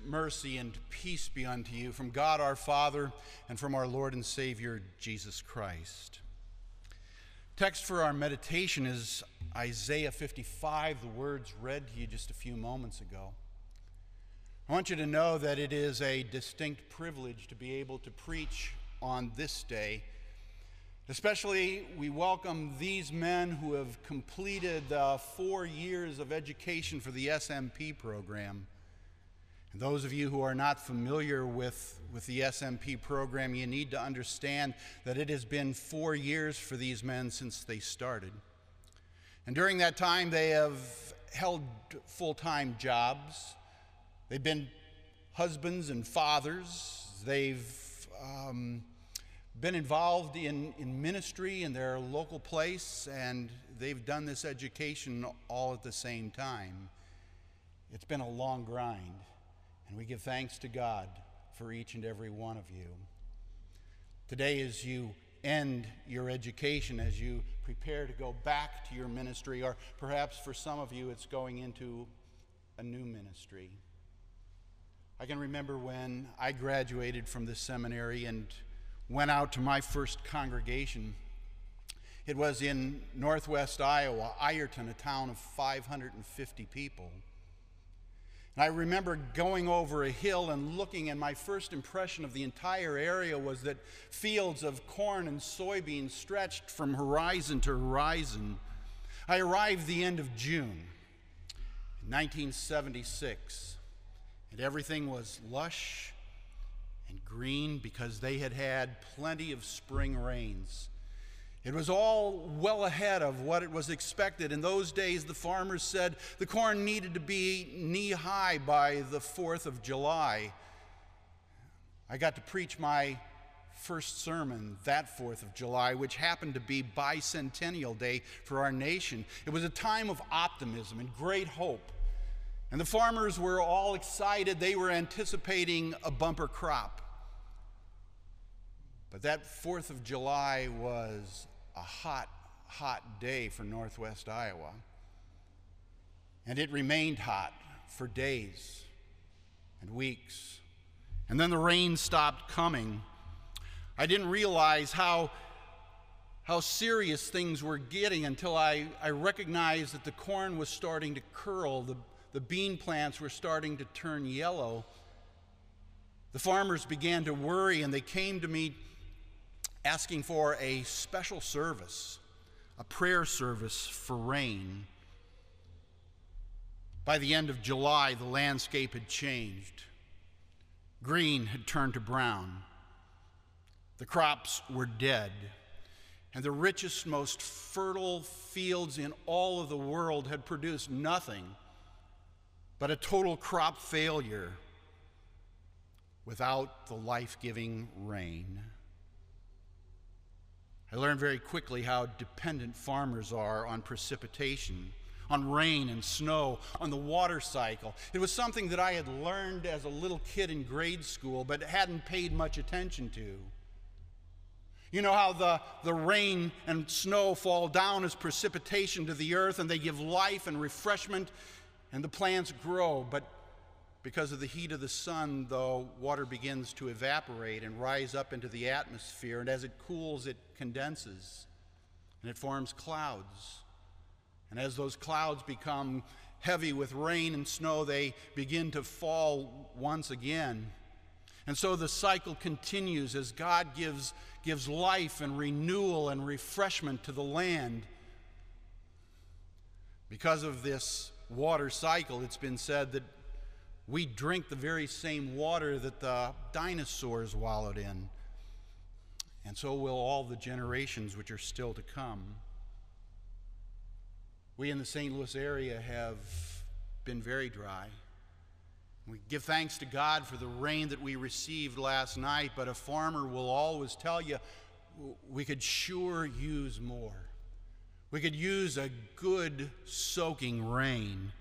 mercy, and peace be unto you from God our Father and from our Lord and Savior, Jesus Christ. Text for our meditation is Isaiah 55, the words read to you just a few moments ago. I want you to know that it is a distinct privilege to be able to preach on this day. Especially, we welcome these men who have completed 4 years of education for the SMP program. And those of you who are not familiar with the SMP program, you need to understand that it has been 4 years for these men since they started. And during that time, they have held full-time jobs. They've been husbands and fathers. They've been involved in ministry in their local place, and they've done this education all at the same time. It's been a long grind, and we give thanks to God for each and every one of you. Today, as you end your education, as you prepare to go back to your ministry, or perhaps for some of you it's going into a new ministry. I can remember when I graduated from this seminary and went out to my first congregation. It was in northwest Iowa, Ironton, a town of 550 people. And I remember going over a hill and looking, and my first impression of the entire area was that fields of corn and soybeans stretched from horizon to horizon. I arrived the end of June in 1976, and everything was lush and green because they had had plenty of spring rains. It was all well ahead of what it was expected. In those days, the farmers said the corn needed to be knee-high by the 4th of July. I got to preach my first sermon that 4th of July, which happened to be Bicentennial Day for our nation. It was a time of optimism and great hope. And the farmers were all excited. They were anticipating a bumper crop. But that 4th of July was a hot, hot day for northwest Iowa. And it remained hot for days and weeks. And then the rain stopped coming. I didn't realize how serious things were getting until I recognized that the corn was starting to curl. The bean plants were starting to turn yellow. The farmers began to worry, and they came to me asking for a special service, a prayer service for rain. By the end of July, the landscape had changed. Green had turned to brown. The crops were dead, and the richest, most fertile fields in all of the world had produced nothing but a total crop failure without the life-giving rain. I learned very quickly how dependent farmers are on precipitation, on rain and snow, on the water cycle. It was something that I had learned as a little kid in grade school, but hadn't paid much attention to. You know how the rain and snow fall down as precipitation to the earth, and they give life and refreshment, and the plants grow, but because of the heat of the sun, the water begins to evaporate and rise up into the atmosphere, and as it cools, it condenses, and it forms clouds. And as those clouds become heavy with rain and snow, they begin to fall once again. And so the cycle continues as God gives life and renewal and refreshment to the land. Because of this water cycle, it's been said that we drink the very same water that the dinosaurs wallowed in, and so will all the generations which are still to come. We in the St. Louis area have been very dry. We give thanks to God for the rain that we received last night, but a farmer will always tell you we could sure use more. We could use a good soaking rain.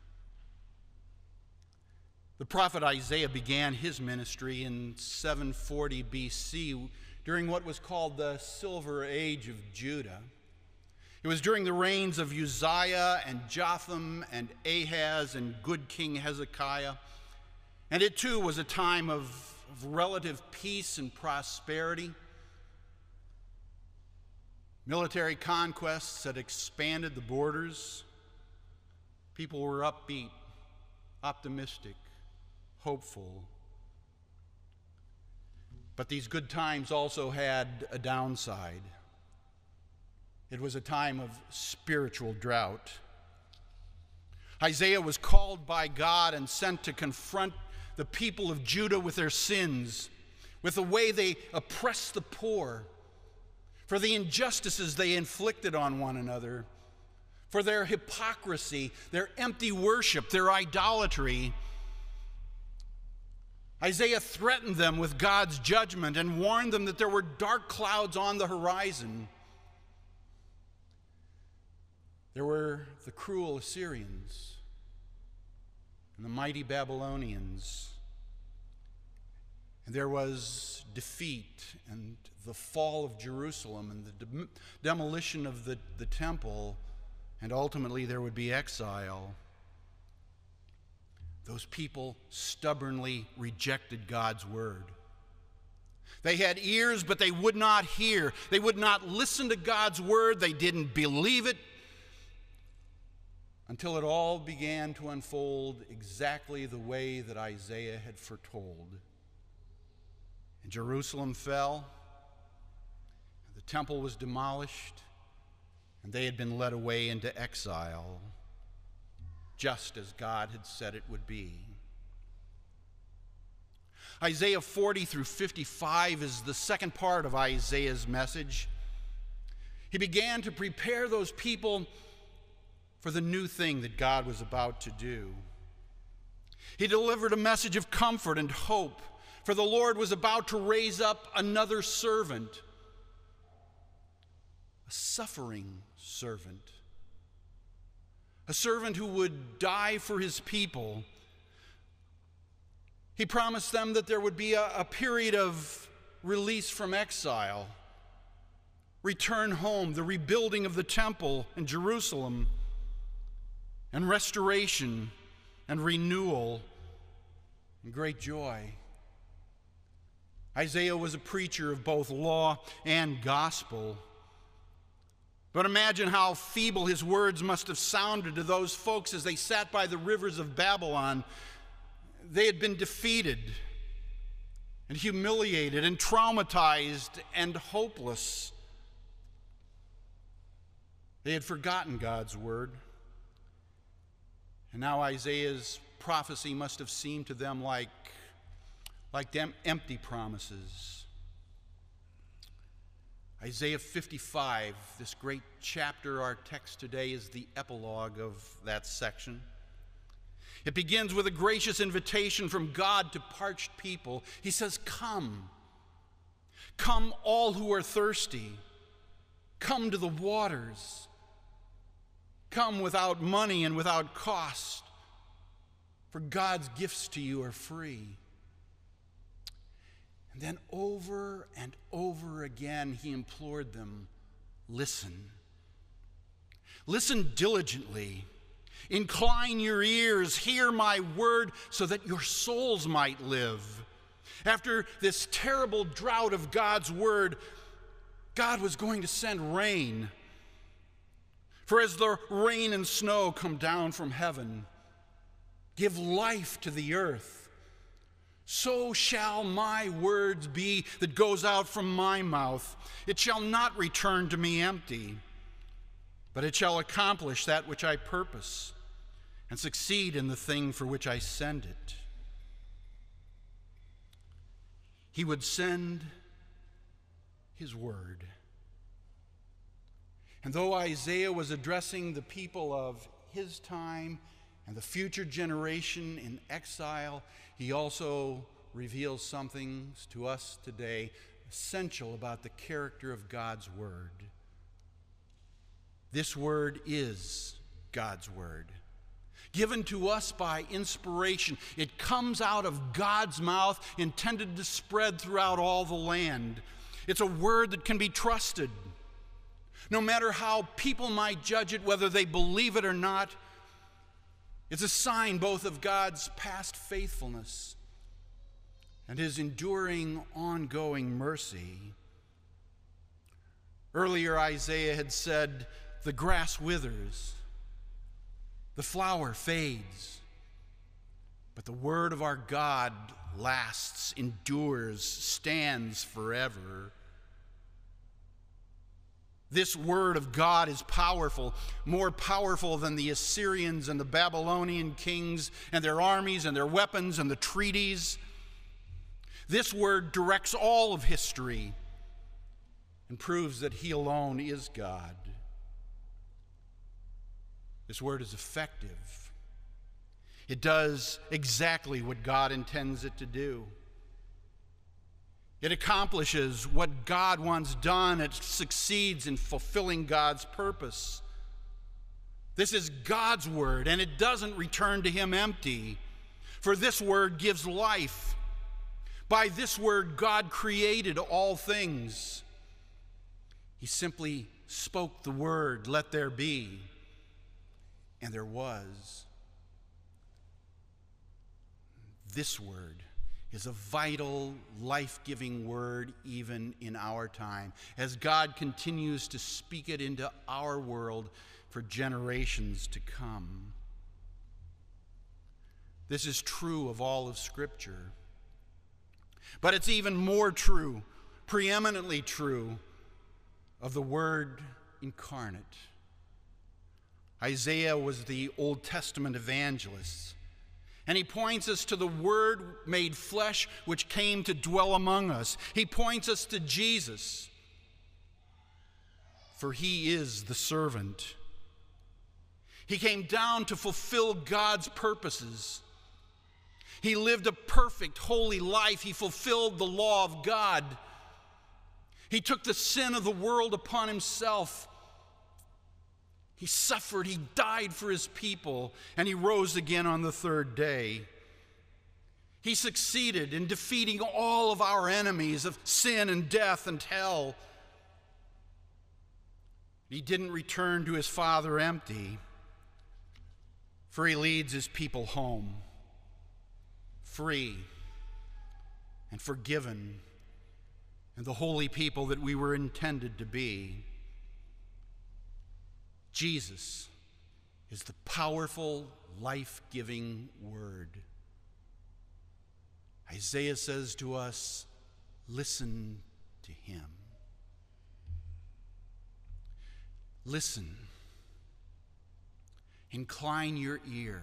The prophet Isaiah began his ministry in 740 BC during what was called the Silver Age of Judah. It was during the reigns of Uzziah and Jotham and Ahaz and good King Hezekiah. And it too was a time of relative peace and prosperity. Military conquests had expanded the borders. People were upbeat, optimistic, hopeful. But these good times also had a downside. It was a time of spiritual drought. Isaiah was called by God and sent to confront the people of Judah with their sins, with the way they oppressed the poor, for the injustices they inflicted on one another, for their hypocrisy, their empty worship, their idolatry. Isaiah threatened them with God's judgment and warned them that there were dark clouds on the horizon. There were the cruel Assyrians and the mighty Babylonians. And there was defeat and the fall of Jerusalem and the demolition of the temple, and ultimately there would be exile. Those people stubbornly rejected God's word. They had ears, but they would not hear. They would not listen to God's word. They didn't believe it until it all began to unfold exactly the way that Isaiah had foretold. And Jerusalem fell, and the temple was demolished, and they had been led away into exile, just as God had said it would be. Isaiah 40 through 55 is the second part of Isaiah's message. He began to prepare those people for the new thing that God was about to do. He delivered a message of comfort and hope, for the Lord was about to raise up another servant, a suffering servant, a servant who would die for his people. He promised them that there would be a period of release from exile, return home, the rebuilding of the temple in Jerusalem, and restoration and renewal and great joy. Isaiah was a preacher of both law and gospel. But imagine how feeble his words must have sounded to those folks as they sat by the rivers of Babylon. They had been defeated and humiliated and traumatized and hopeless. They had forgotten God's word. And now Isaiah's prophecy must have seemed to them like them empty promises. Isaiah 55, this great chapter, our text today, is the epilogue of that section. It begins with a gracious invitation from God to parched people. He says, "Come. Come, all who are thirsty. Come to the waters. Come without money and without cost, for God's gifts to you are free." And then over and over again, he implored them, listen. Listen diligently. Incline your ears, hear my word, so that your souls might live. After this terrible drought of God's word, God was going to send rain. For as the rain and snow come down from heaven, give life to the earth, so shall my words be that goes out from my mouth. It shall not return to me empty, but it shall accomplish that which I purpose and succeed in the thing for which I send it. He would send his word. And though Isaiah was addressing the people of his time and the future generation in exile, he also reveals something to us today essential about the character of God's word. This word is God's word, given to us by inspiration. It comes out of God's mouth, intended to spread throughout all the land. It's a word that can be trusted. No matter how people might judge it, whether they believe it or not, it's a sign both of God's past faithfulness and his enduring, ongoing mercy. Earlier, Isaiah had said, "The grass withers, the flower fades, but the word of our God lasts, endures, stands forever." This word of God is powerful, more powerful than the Assyrians and the Babylonian kings and their armies and their weapons and the treaties. This word directs all of history and proves that he alone is God. This word is effective. It does exactly what God intends it to do. It accomplishes what God wants done. It succeeds in fulfilling God's purpose. This is God's word, and it doesn't return to him empty, for this word gives life. By this word, God created all things. He simply spoke the word, "Let there be," and there was. This word is a vital, life-giving word even in our time, as God continues to speak it into our world for generations to come. This is true of all of Scripture. But it's even more true, preeminently true, of the Word incarnate. Isaiah was the Old Testament evangelist, and he points us to the Word made flesh, which came to dwell among us. He points us to Jesus, for he is the servant. He came down to fulfill God's purposes. He lived a perfect, holy life. He fulfilled the law of God. He took the sin of the world upon himself. He suffered, he died for his people, and he rose again on the third day. He succeeded in defeating all of our enemies of sin and death and hell. He didn't return to his Father empty, for he leads his people home, free and forgiven, and the holy people that we were intended to be. Jesus is the powerful, life-giving word. Isaiah says to us, listen to him. Listen. Incline your ear.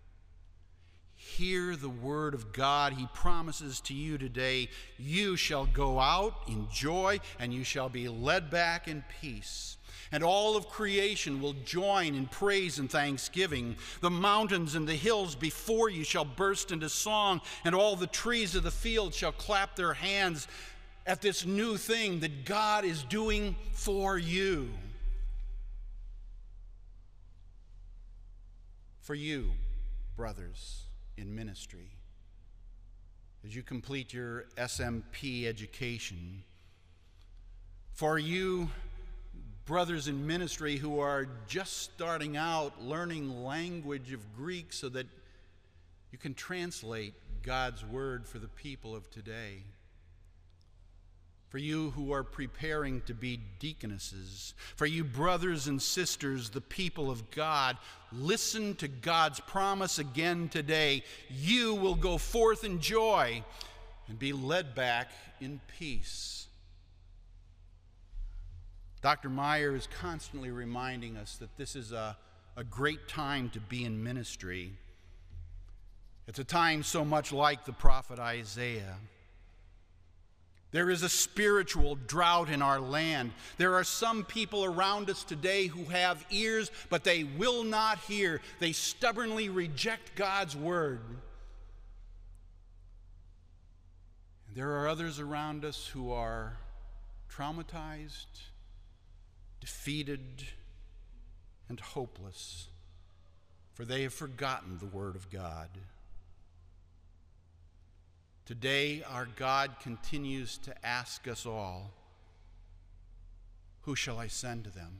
Hear the word of God. He promises to you today, you shall go out in joy, and you shall be led back in peace. And all of creation will join in praise and thanksgiving. The mountains and the hills before you shall burst into song, and all the trees of the field shall clap their hands at this new thing that God is doing for you. For you, brothers in ministry, as you complete your SMP education, for you, brothers in ministry who are just starting out learning language of Greek so that you can translate God's word for the people of today. For you who are preparing to be deaconesses, for you brothers and sisters, the people of God, listen to God's promise again today. You will go forth in joy and be led back in peace. Dr. Meyer is constantly reminding us that this is a great time to be in ministry. It's a time so much like the prophet Isaiah. There is a spiritual drought in our land. There are some people around us today who have ears, but they will not hear. They stubbornly reject God's word. And there are others around us who are traumatized, defeated, and hopeless, for they have forgotten the word of God. Today, our God continues to ask us all, who shall I send to them?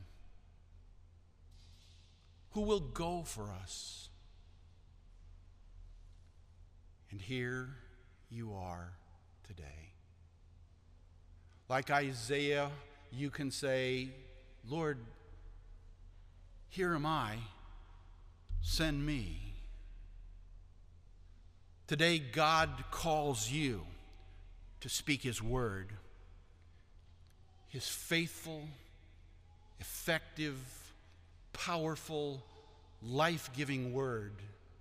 Who will go for us? And here you are, today. Like Isaiah, you can say, Lord, here am I, send me. Today, God calls you to speak His word, His faithful, effective, powerful, life-giving word.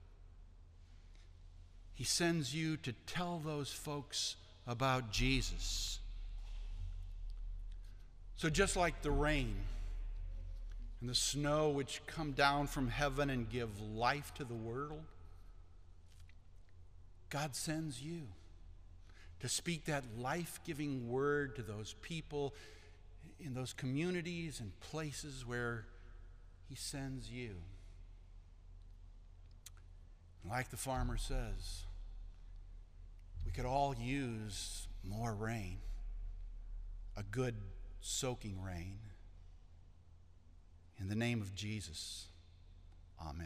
He sends you to tell those folks about Jesus. So just like the rain and the snow which come down from heaven and give life to the world, God sends you to speak that life-giving word to those people in those communities and places where He sends you. Like the farmer says, we could all use more rain, a good soaking rain. In the name of Jesus, amen.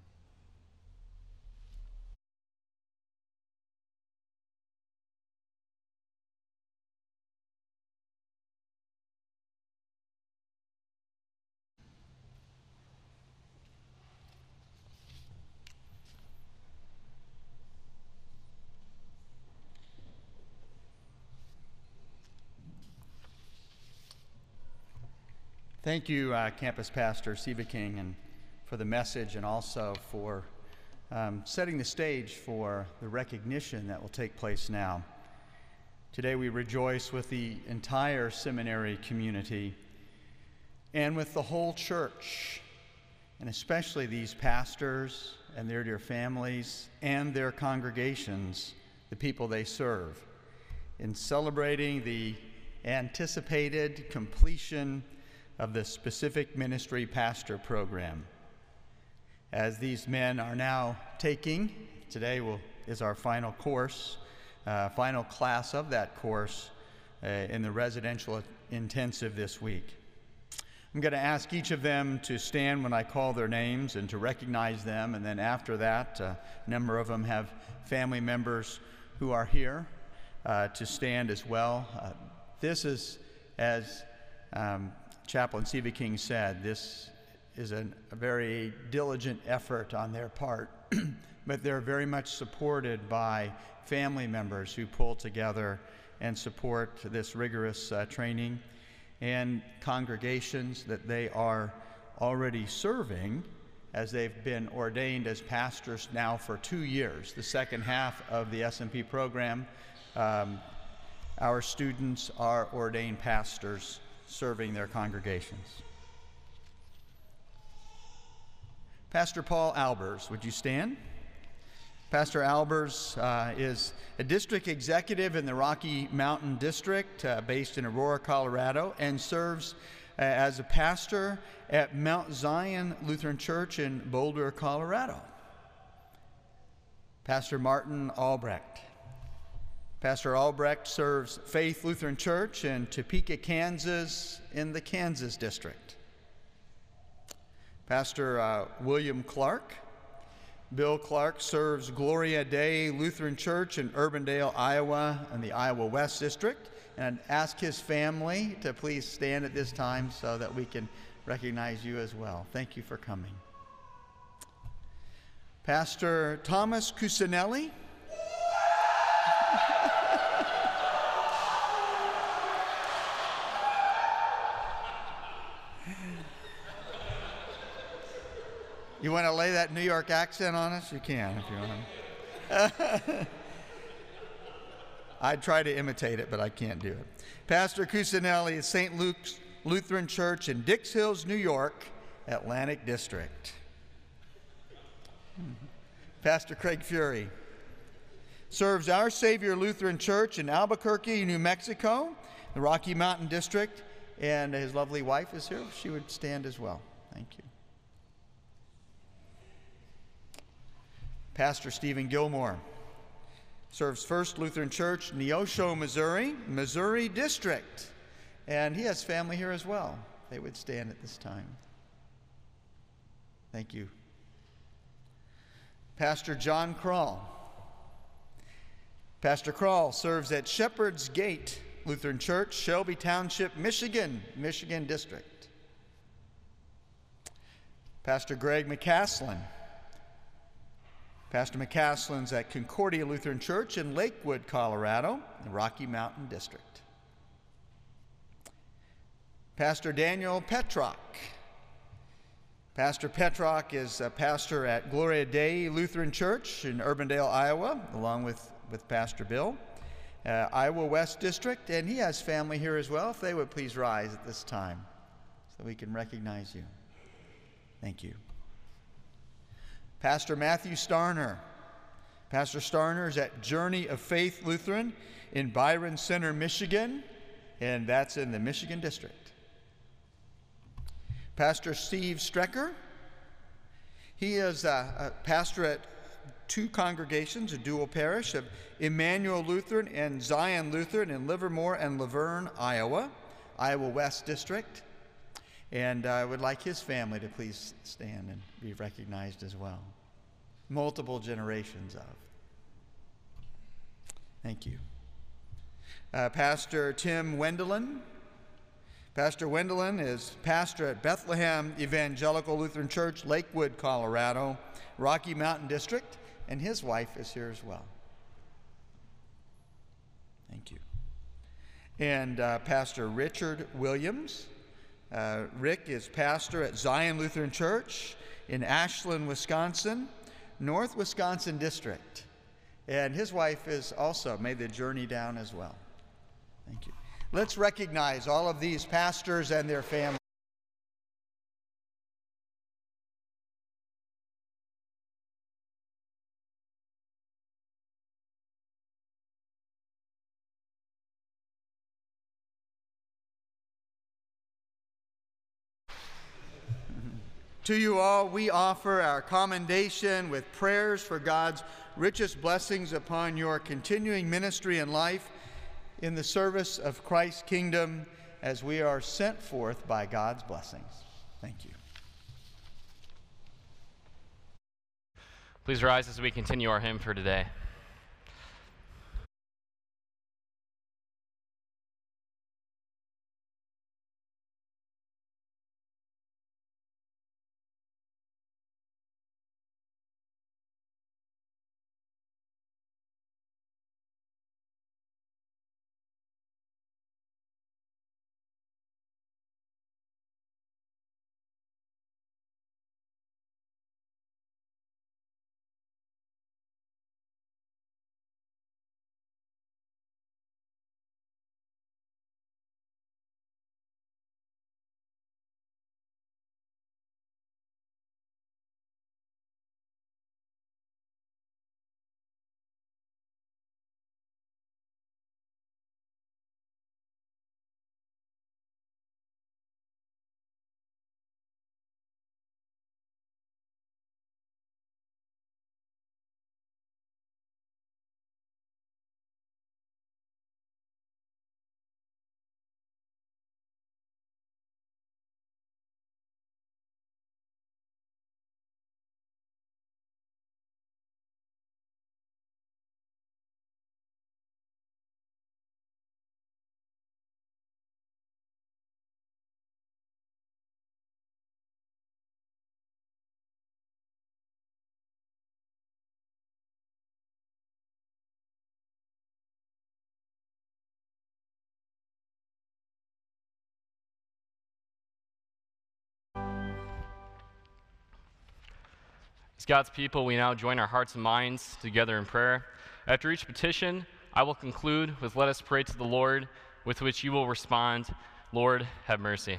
Thank you, Campus Pastor Siebeking, and for the message, and also for setting the stage for the recognition that will take place now. Today we rejoice with the entire seminary community and with the whole church, and especially these pastors and their dear families and their congregations, the people they serve, in celebrating the anticipated completion of the specific ministry pastor program. As these men are now taking, today is our final course, final class of that course in the residential intensive this week. I'm going to ask each of them to stand when I call their names and to recognize them, and then after that, a number of them have family members who are here to stand as well. This is, as Chaplain Siebeking said, this is a very diligent effort on their part, but they're very much supported by family members who pull together and support this rigorous training, and congregations that they are already serving, as they've been ordained as pastors now for 2 years. The second half of the SMP program, our students are ordained pastors serving their congregations. Pastor Paul Albers, would you stand? Pastor Albers is a district executive in the Rocky Mountain District based in Aurora, Colorado, and serves as a pastor at Mount Zion Lutheran Church in Boulder, Colorado. Pastor Martin Albrecht. Pastor Albrecht serves Faith Lutheran Church in Topeka, Kansas, in the Kansas District. Pastor William Clark. Bill Clark serves Gloria Dei Lutheran Church in Urbandale, Iowa, in the Iowa West District. And ask his family to please stand at this time so that we can recognize you as well. Thank you for coming. Pastor Thomas Cusinelli. You want to lay that New York accent on us? You can if you want. I'd try to imitate it, but I can't do it. Pastor Cusinelli is St. Luke's Lutheran Church in Dix Hills, New York, Atlantic District. Pastor Craig Fury serves Our Savior Lutheran Church in Albuquerque, New Mexico, the Rocky Mountain District, and his lovely wife is here. She would stand as well. Thank you. Pastor Stephen Gilmore serves First Lutheran Church, Neosho, Missouri, Missouri District. And he has family here as well. They would stand at this time. Thank you. Pastor John Krall Pastor Krall serves at Shepherd's Gate Lutheran Church, Shelby Township, Michigan District. Pastor Greg McCaslin. Pastor McCaslin's at Concordia Lutheran Church in Lakewood, Colorado, the Rocky Mountain District. Pastor Daniel Petrock. Pastor Petrock is a pastor at Gloria Dei Lutheran Church in Urbandale, Iowa, along with Pastor Bill, Iowa West District, and he has family here as well. If they would please rise at this time so we can recognize you. Thank you. Pastor Matthew Starner. Pastor Starner is at Journey of Faith Lutheran in Byron Center, Michigan, and that's in the Michigan District. Pastor Steve Strecker. He is a pastor at two congregations, a dual parish of Emmanuel Lutheran and Zion Lutheran in Livermore and Laverne, Iowa, Iowa West District. And I would like his family to please stand and be recognized as well. Multiple generations of. Thank you. Pastor Tim Wendelin. Pastor Wendelin is pastor at Bethlehem Evangelical Lutheran Church, Lakewood, Colorado, Rocky Mountain District, and his wife is here as well. Thank you. And Pastor Richard Williams. Rick is pastor at Zion Lutheran Church in Ashland, Wisconsin, North Wisconsin District. And his wife is also made the journey down as well. Thank you. Let's recognize all of these pastors and their families. To you all, we offer our commendation with prayers for God's richest blessings upon your continuing ministry and life in the service of Christ's kingdom as we are sent forth by God's blessings. Thank you. Please rise as we continue our hymn for today. As God's people, we now join our hearts and minds together in prayer. After each petition, I will conclude with "Let us pray to the Lord," with which you will respond, "Lord, have mercy."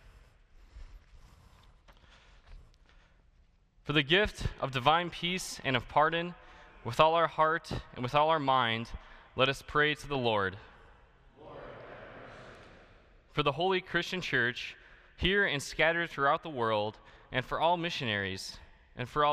For the gift of divine peace and of pardon, with all our heart and with all our mind, let us pray to the Lord. Lord, have mercy. For the Holy Christian Church, here and scattered throughout the world, and for all missionaries, and for all